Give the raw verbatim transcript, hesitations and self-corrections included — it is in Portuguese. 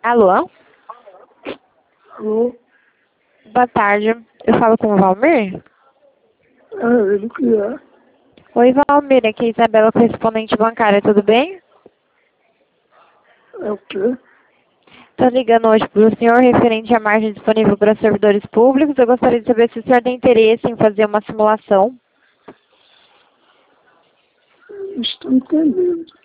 Alô? Alô? Boa tarde. Eu falo com o Valmir? É, ele que é. Oi, Valmir. Aqui é a Isabela, correspondente bancária. Tudo bem? É o quê? Estou ligando hoje para o senhor referente à margem disponível para servidores públicos. Eu gostaria de saber se o senhor tem interesse em fazer uma simulação. Estou entendendo.